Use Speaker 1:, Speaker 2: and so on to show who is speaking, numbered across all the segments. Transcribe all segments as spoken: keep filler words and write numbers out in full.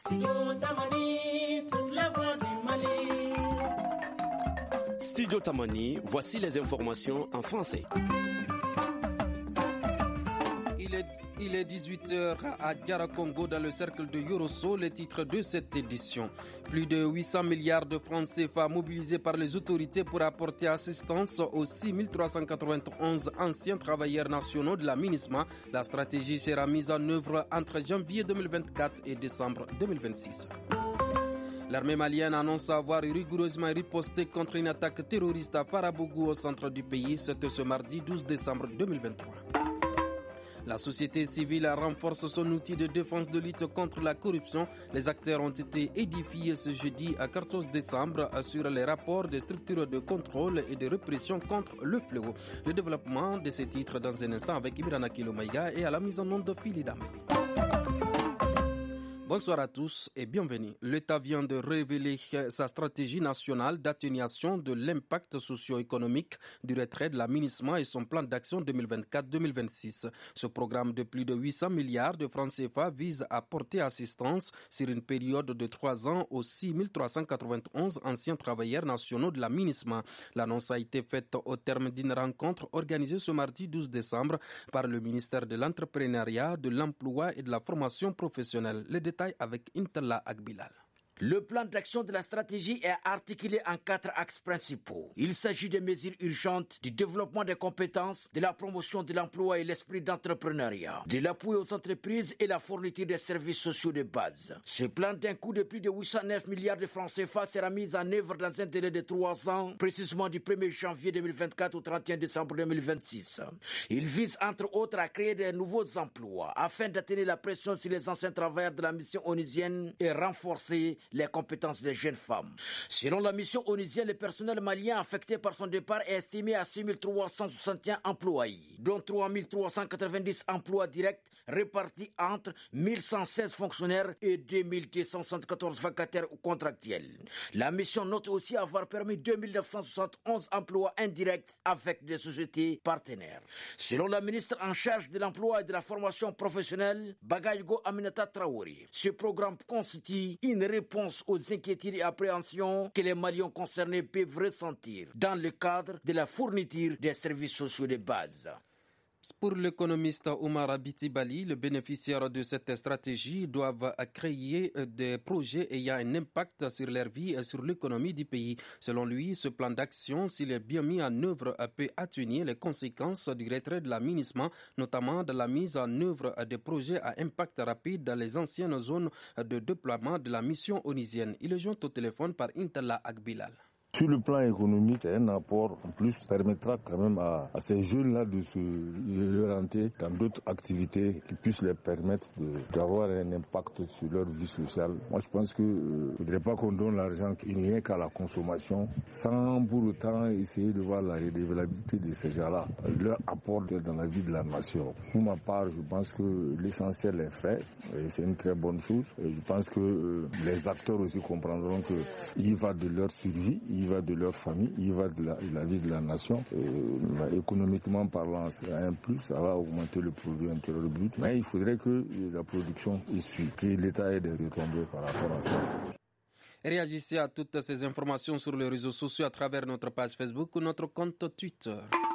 Speaker 1: Studio Tamani, toute la voix du Mali.
Speaker 2: Studio Tamani, voici les informations en français.
Speaker 3: Il est, il est dix-huit heures à Garakongo dans le cercle de Yorosso, les titres de cette édition. Plus de huit cents milliards de francs C F A mobilisés par les autorités pour apporter assistance aux six mille trois cent quatre-vingt-onze anciens travailleurs nationaux de la MINUSMA. La stratégie sera mise en œuvre entre janvier deux mille vingt-quatre et décembre deux mille vingt-six. L'armée malienne annonce avoir rigoureusement riposté contre une attaque terroriste à Farabougou au centre du pays. C'était ce mardi douze décembre deux mille vingt-trois. La société civile renforce son outil de défense de lutte contre la corruption. Les acteurs ont été édifiés ce jeudi à quatorze décembre sur les rapports des structures de contrôle et de répression contre le fléau. Le développement de ces titres dans un instant avec Ibrana Kilomaïga et à la mise en onde de Philidam. Bonsoir à tous et bienvenue. L'État vient de révéler sa stratégie nationale d'atténuation de l'impact socio-économique du retrait de la MINUSMA et son plan d'action deux mille vingt-quatre deux mille vingt-six. Ce programme de plus de huit cents milliards de francs C F A vise à porter assistance sur une période de trois ans aux six mille trois cent quatre-vingt-onze anciens travailleurs nationaux de la MINUSMA. L'annonce a été faite au terme d'une rencontre organisée ce mardi douze décembre par le ministère de l'Entrepreneuriat, de l'Emploi et de la Formation professionnelle. Les détails avec Intala Agbilal.
Speaker 4: Le plan d'action de la stratégie est articulé en quatre axes principaux. Il s'agit de mesures urgentes, du développement des compétences, de la promotion de l'emploi et l'esprit d'entrepreneuriat, de l'appui aux entreprises et la fourniture des services sociaux de base. Ce plan d'un coût de plus de huit cent neuf milliards de francs C F A sera mis en œuvre dans un délai de trois ans, précisément du premier janvier deux mille vingt-quatre au trente et un décembre deux mille vingt-six. Il vise entre autres à créer de nouveaux emplois afin d'atténuer la pression sur les anciens travailleurs de la mission onusienne et renforcer les compétences des jeunes femmes. Selon la mission onusienne, le personnel malien affecté par son départ est estimé à six mille trois cent soixante et un employés, dont trois mille trois cent quatre-vingt-dix emplois directs répartis entre mille cent seize fonctionnaires et deux mille deux cent soixante-quatorze vacataires ou contractuels. La mission note aussi avoir permis deux mille neuf cent soixante et onze emplois indirects avec des sociétés partenaires. Selon la ministre en charge de l'emploi et de la formation professionnelle, Bagaygo Aminata Traoré, ce programme constitue une réponse aux inquiétudes et appréhensions que les Maliens concernés peuvent ressentir dans le cadre de la fourniture des services sociaux de base.
Speaker 3: Pour l'économiste Omar Abitibali, le bénéficiaire de cette stratégie doivent créer des projets ayant un impact sur leur vie et sur l'économie du pays. Selon lui, ce plan d'action, s'il est bien mis en œuvre, peut atténuer les conséquences du retrait de la MINUSMA, notamment dans la mise en œuvre des projets à impact rapide dans les anciennes zones de déploiement de la mission onusienne. Il est joint au téléphone par Intala Agbilal.
Speaker 5: Sur le plan économique, un apport en plus permettra quand même à, à ces jeunes-là de se orienter dans d'autres activités qui puissent leur permettre de, d'avoir un impact sur leur vie sociale. Moi, je pense que euh, il ne faudrait pas qu'on donne l'argent qui n'est rien qu'à la consommation, sans pour autant essayer de voir la redevabilité de ces gens-là, leur apport dans la vie de la nation. Pour ma part, je pense que l'essentiel est fait, et c'est une très bonne chose. Et je pense que euh, les acteurs aussi comprendront qu'il va de leur survie, il va de leur famille, il va de la, de la vie de la nation. Et, économiquement parlant, c'est un plus, ça va augmenter le produit intérieur brut. Mais il faudrait que la production issue, que l'État ait des retombées par rapport à ça.
Speaker 3: Réagissez à toutes ces informations sur les réseaux sociaux à travers notre page Facebook ou notre compte Twitter.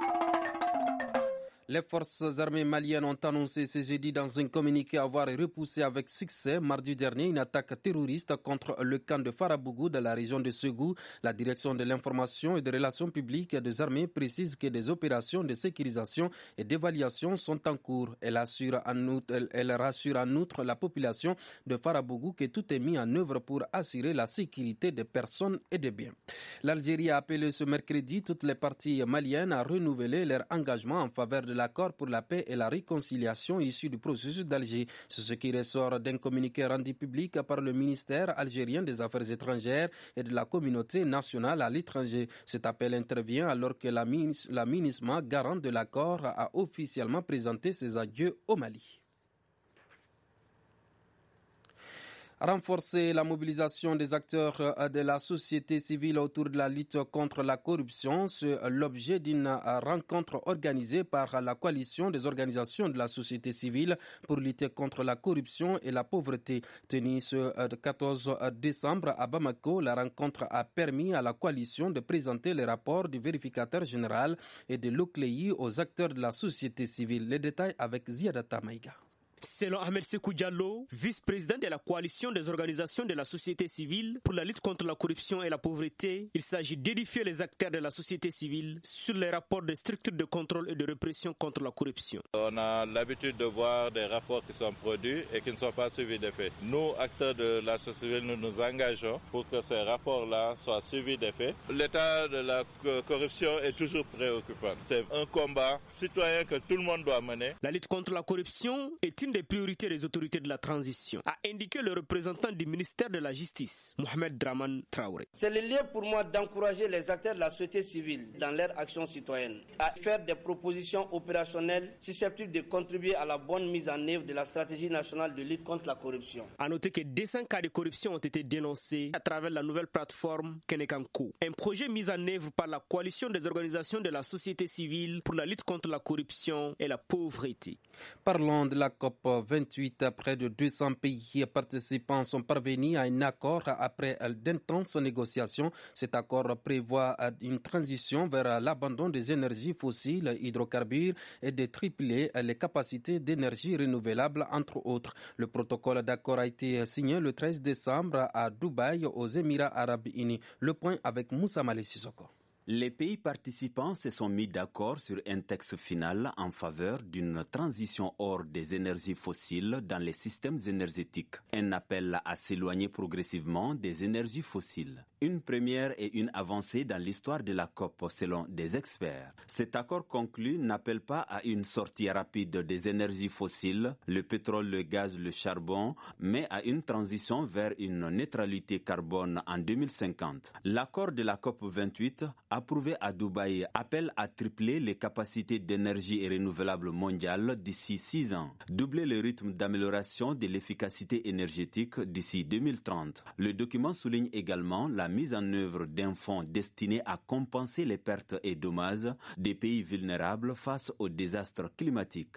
Speaker 3: Les forces armées maliennes ont annoncé ce jeudi dans un communiqué avoir repoussé avec succès mardi dernier une attaque terroriste contre le camp de Farabougou dans la région de Ségou. La direction de l'information et des relations publiques des armées précise que des opérations de sécurisation et d'évaluation sont en cours. Elle assure en outre, elle, elle rassure en outre la population de Farabougou que tout est mis en œuvre pour assurer la sécurité des personnes et des biens. L'Algérie a appelé ce mercredi toutes les parties maliennes à renouveler leur engagement en faveur de l'accord pour la paix et la réconciliation issu du processus d'Alger. C'est ce qui ressort d'un communiqué rendu public par le ministère algérien des Affaires étrangères et de la communauté nationale à l'étranger. Cet appel intervient alors que la, la MINUSMA, garante de l'accord, a officiellement présenté ses adieux au Mali. Renforcer la mobilisation des acteurs de la société civile autour de la lutte contre la corruption, c'est l'objet d'une rencontre organisée par la coalition des organisations de la société civile pour lutter contre la corruption et la pauvreté. Tenue ce quatorze décembre à Bamako, la rencontre a permis à la coalition de présenter les rapports du vérificateur général et de l'O C L E I aux acteurs de la société civile. Les détails avec Ziadata Maïga.
Speaker 6: Selon Ahmed Sekou Diallo, vice-président de la coalition des organisations de la société civile pour la lutte contre la corruption et la pauvreté, il s'agit d'édifier les acteurs de la société civile sur les rapports des structures de contrôle et de répression contre la corruption.
Speaker 7: On a l'habitude de voir des rapports qui sont produits et qui ne sont pas suivis d'effets. Nous, acteurs de la société civile, nous nous engageons pour que ces rapports-là soient suivis d'effets. L'état de la corruption est toujours préoccupant. C'est un combat citoyen que tout le monde doit mener.
Speaker 6: La lutte contre la corruption est une des priorités des autorités de la transition, a indiqué le représentant du ministère de la Justice, Mohamed Draman Traoré.
Speaker 8: C'est le lieu pour moi d'encourager les acteurs de la société civile dans leur action citoyenne à faire des propositions opérationnelles susceptibles de contribuer à la bonne mise en œuvre de la stratégie nationale de lutte contre la corruption.
Speaker 6: A noter que deux cents cas de corruption ont été dénoncés à travers la nouvelle plateforme Kenekanko, un projet mis en œuvre par la coalition des organisations de la société civile pour la lutte contre la corruption et la pauvreté.
Speaker 3: Parlons de la C O P vingt-huit. Près de deux cents pays participants sont parvenus à un accord après d'intenses négociations. Cet accord prévoit une transition vers l'abandon des énergies fossiles, hydrocarbures et de tripler les capacités d'énergie renouvelable, entre autres. Le protocole d'accord a été signé le treize décembre à Dubaï, aux Émirats arabes unis. Le point avec Moussa Malé Sissoko.
Speaker 9: Les pays participants se sont mis d'accord sur un texte final en faveur d'une transition hors des énergies fossiles dans les systèmes énergétiques. Un appel à s'éloigner progressivement des énergies fossiles. Une première et une avancée dans l'histoire de la C O P selon des experts. Cet accord conclu n'appelle pas à une sortie rapide des énergies fossiles, le pétrole, le gaz, le charbon, mais à une transition vers une neutralité carbone en deux mille cinquante. L'accord de la C O P vingt-huit approuvé à Dubaï appelle à tripler les capacités d'énergie renouvelable mondiale d'ici six ans, doubler le rythme d'amélioration de l'efficacité énergétique d'ici deux mille trente. Le document souligne également la mise en œuvre d'un fonds destiné à compenser les pertes et dommages des pays vulnérables face aux désastres climatiques.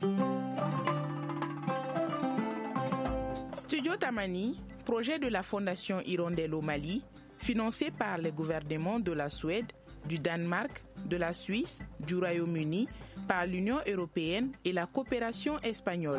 Speaker 10: Studio Tamani, projet de la Fondation Hirondelle au Mali, financé par les gouvernements de la Suède, du Danemark, de la Suisse, du Royaume-Uni, par l'Union européenne et la coopération espagnole.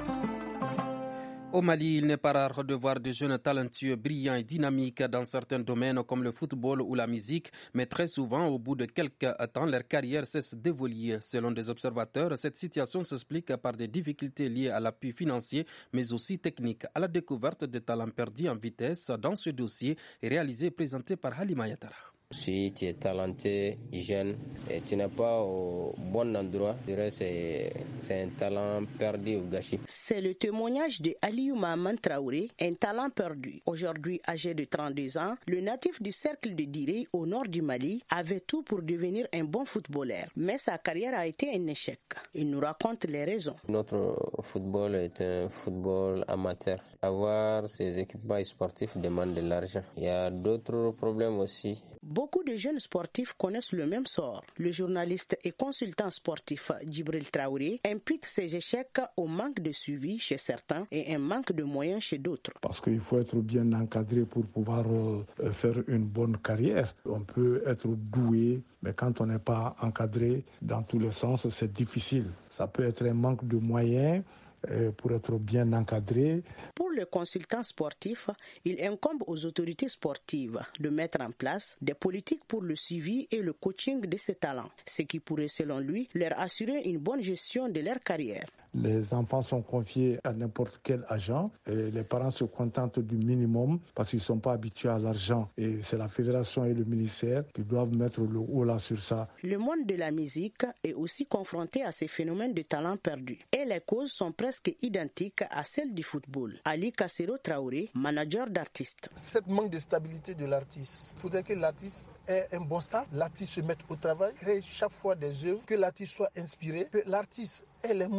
Speaker 3: Au Mali, il n'est pas rare de voir des jeunes talentueux, brillants et dynamiques dans certains domaines comme le football ou la musique, mais très souvent, au bout de quelques temps, leur carrière cesse d'évoluer. Selon des observateurs, cette situation s'explique par des difficultés liées à l'appui financier, mais aussi technique. À la découverte des talents perdus en vitesse, dans ce dossier est réalisé et présenté par Halima Yatara.
Speaker 11: Si tu es talenté, jeune, et tu n'es pas au bon endroit, je dirais c'est c'est un talent perdu ou gâché.
Speaker 12: C'est le témoignage de Aliou Mahaman Traoré, un talent perdu. Aujourd'hui âgé de trente-deux ans, le natif du cercle de Diré au nord du Mali avait tout pour devenir un bon footballeur. Mais sa carrière a été un échec. Il nous raconte les raisons.
Speaker 11: Notre football est un football amateur. Avoir ces équipements sportifs demande de l'argent. Il y a d'autres problèmes aussi.
Speaker 12: Beaucoup de jeunes sportifs connaissent le même sort. Le journaliste et consultant sportif Djibril Traoré impute ses échecs au manque de suivi chez certains et un manque de moyens chez d'autres.
Speaker 13: Parce qu'il faut être bien encadré pour pouvoir euh, faire une bonne carrière. On peut être doué, mais quand on n'est pas encadré dans tous les sens, c'est difficile. Ça peut être un manque de moyens pour être bien encadré.
Speaker 12: Pour le consultant sportif, il incombe aux autorités sportives de mettre en place des politiques pour le suivi et le coaching de ces talents, ce qui pourrait selon lui leur assurer une bonne gestion de leur carrière.
Speaker 13: Les enfants sont confiés à n'importe quel agent et les parents se contentent du minimum parce qu'ils ne sont pas habitués à l'argent. Et c'est la fédération et le ministère qui doivent mettre le haut là sur ça.
Speaker 12: Le monde de la musique est aussi confronté à ces phénomènes de talent perdu. Et les causes sont presque identiques à celles du football. Ali Kassero Traoré, manager d'artistes.
Speaker 14: Cette manque de stabilité de l'artiste, il faudrait que l'artiste ait un bon staff, l'artiste se mette au travail, crée chaque fois des œuvres, que l'artiste soit inspiré, que l'artiste ait les moyens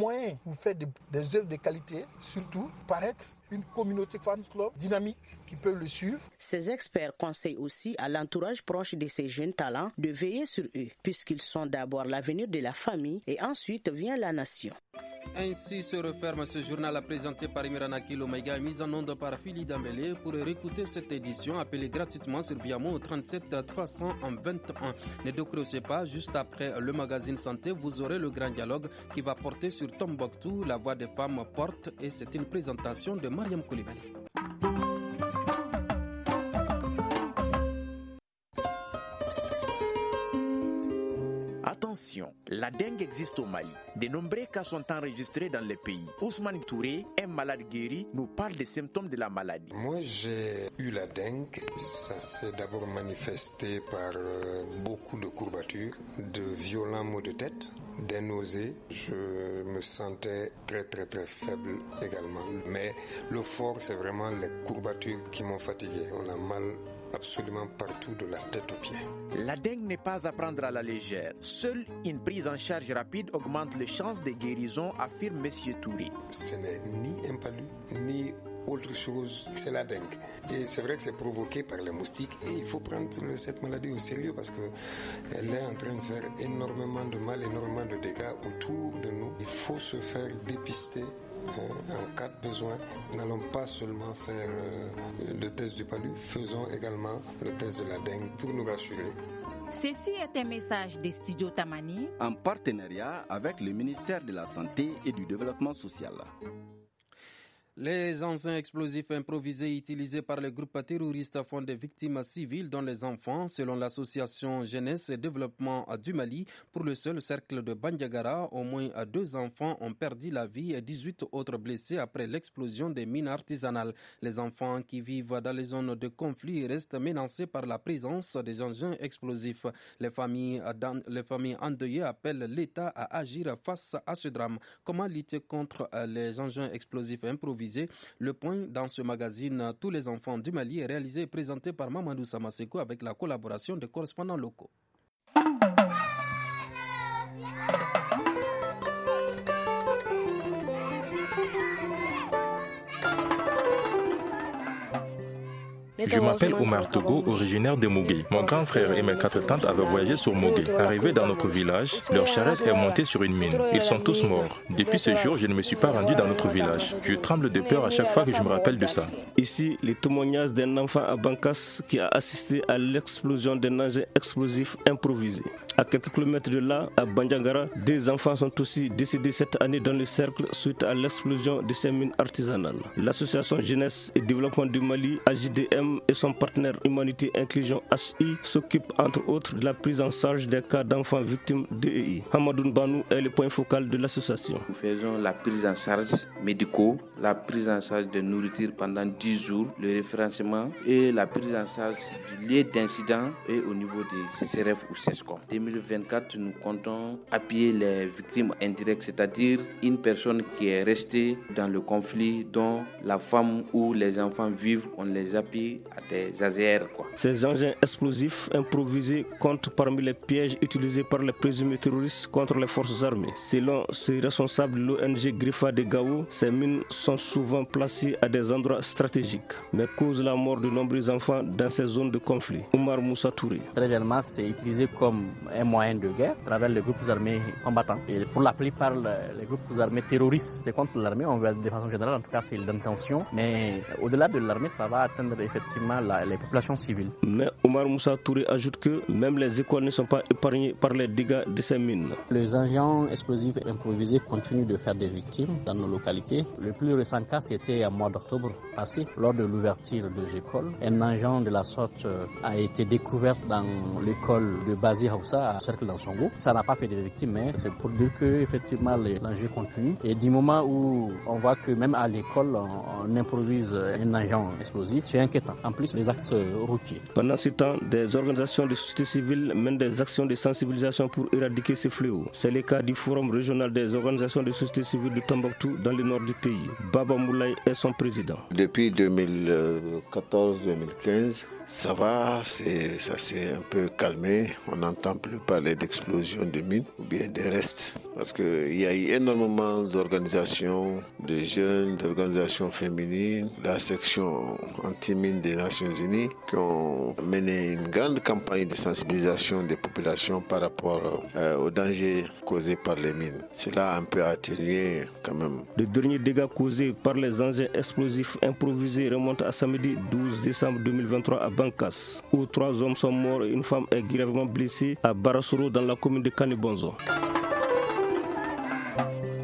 Speaker 14: pour faire des, des œuvres de qualité, surtout paraître une communauté fans club dynamique qui peut le suivre.
Speaker 12: Ces experts conseillent aussi à l'entourage proche de ces jeunes talents de veiller sur eux, puisqu'ils sont d'abord l'avenir de la famille et ensuite vient la nation.
Speaker 3: Ainsi se referme ce journal présenté par Imran Akil Omega, mis en onde par Phili Dambélé. Pour réécouter cette édition, appelez gratuitement sur Viamo au trente-sept trois cents vingt-et-un. Ne décrochez pas, juste après le magazine Santé, vous aurez le grand dialogue qui va porter sur Tombouctou, la voix des femmes porte, et c'est une présentation de Mariam Koulibaly.
Speaker 4: Attention, la dengue existe au Mali. De nombreux cas sont enregistrés dans le pays. Ousmane Touré, un malade guéri, nous parle des symptômes de la maladie.
Speaker 15: Moi, j'ai eu la dengue. Ça s'est d'abord manifesté par euh, beaucoup de courbatures, de violents maux de tête, des nausées. Je me sentais très très très faible également. Mais le fort, c'est vraiment les courbatures qui m'ont fatigué. On a mal absolument partout de la tête aux pieds.
Speaker 4: La dengue n'est pas à prendre à la légère. Seule une prise en charge rapide augmente les chances de guérison, affirme M. Touré.
Speaker 15: Ce n'est ni un palu, ni autre chose, c'est la dengue. Et c'est vrai que c'est provoqué par les moustiques et il faut prendre cette maladie au sérieux parce qu'elle est en train de faire énormément de mal, énormément de dégâts autour de nous. Il faut se faire dépister. En cas de besoin, n'allons pas seulement faire euh, le test du palu, faisons également le test de la dengue pour nous rassurer.
Speaker 16: Ceci est un message des studios Tamani
Speaker 17: en partenariat avec le ministère de la Santé et du Développement social.
Speaker 3: Les engins explosifs improvisés utilisés par les groupes terroristes font des victimes civiles, dont les enfants, selon l'association Jeunesse et Développement du Mali. Pour le seul cercle de Bandiagara, au moins deux enfants ont perdu la vie et dix-huit autres blessés après l'explosion des mines artisanales. Les enfants qui vivent dans les zones de conflit restent menacés par la présence des engins explosifs. Les familles, les familles endeuillées appellent l'État à agir face à ce drame. Comment lutter contre les engins explosifs improvisés? Le point dans ce magazine Tous les enfants du Mali est réalisé et présenté par Mamadou Samaseko avec la collaboration des correspondants locaux.
Speaker 18: Je m'appelle Omar Togo, originaire de Mogué. Mon grand frère et mes quatre tantes avaient voyagé sur Mogué. Arrivés dans notre village, leur charrette est montée sur une mine. Ils sont tous morts. Depuis ce jour, je ne me suis pas rendu dans notre village. Je tremble de peur à chaque fois que je me rappelle de ça.
Speaker 6: Ici, les témoignages d'un enfant à Bankas qui a assisté à l'explosion d'un engin explosif improvisé. À quelques kilomètres de là, à Bandiagara, des enfants sont aussi décédés cette année dans le cercle suite à l'explosion de ces mines artisanales. L'association Jeunesse et Développement du Mali, A J D M, et son partenaire Humanité Inclusion H I s'occupent entre autres de la prise en charge des cas d'enfants victimes d'E E I. Hamadou Banou est le point focal de l'association.
Speaker 19: Nous faisons la prise en charge médicaux, la prise en charge de nourriture pendant dix jours, le référencement et la prise en charge du lieu d'incident et au niveau des C C R F ou CESCOM. En deux mille vingt-quatre, nous comptons appuyer les victimes indirectes, c'est-à-dire une personne qui est restée dans le conflit dont la femme ou les enfants vivent, on les appuie à des A Z R, quoi.
Speaker 6: Ces engins explosifs improvisés comptent parmi les pièges utilisés par les présumés terroristes contre les forces armées. Selon ces responsables de l'O N G Grifa de Gao, ces mines sont souvent placées à des endroits stratégiques, mais causent la mort de nombreux enfants dans ces zones de conflit. Omar Moussa Touré.
Speaker 20: Très généralement, c'est utilisé comme un moyen de guerre à travers les groupes armés combattants. Et pour la plupart, les groupes armés terroristes, c'est contre l'armée, on veut de façon générale, en tout cas c'est l'intention, mais au-delà de l'armée, ça va atteindre effectivement la, les populations civiles.
Speaker 6: Mais Omar Moussa Touré ajoute que même les écoles ne sont pas épargnées par les dégâts de ces mines.
Speaker 20: Les engins explosifs improvisés continuent de faire des victimes dans nos localités. Le plus récent cas, c'était en mois d'octobre passé, lors de l'ouverture de l'école. Un engin de la sorte a été découvert dans l'école de Bazi Hausa à Cercle d'Ansongo. Ça n'a pas fait de victimes, mais c'est pour dire que effectivement l'enjeu continue. Et du moment où on voit que même à l'école, on, on improvise un engin explosif, c'est inquiétant. En plus, les axes routiers.
Speaker 6: Pendant ce temps, des organisations de société civile mènent des actions de sensibilisation pour éradiquer ces fléaux. C'est le cas du Forum régional des organisations de société civile de Tombouctou dans le nord du pays. Baba Moulay est son président.
Speaker 21: Depuis deux mille quatorze deux mille quinze, Ça va, c'est, ça s'est un peu calmé. On n'entend plus parler d'explosion de mines ou bien des restes. Parce qu'il y a eu énormément d'organisations de jeunes, d'organisations féminines, la section anti-mines des Nations Unies qui ont mené une grande campagne de sensibilisation des populations par rapport euh, aux dangers causés par les mines. Cela a un peu atténué quand même.
Speaker 22: Le dernier dégât causé par les engins explosifs improvisés remonte à samedi douze décembre deux mille vingt-trois à Bankas, où trois hommes sont morts et une femme est grièvement blessée à Barasoro dans la commune de Kanibonzo.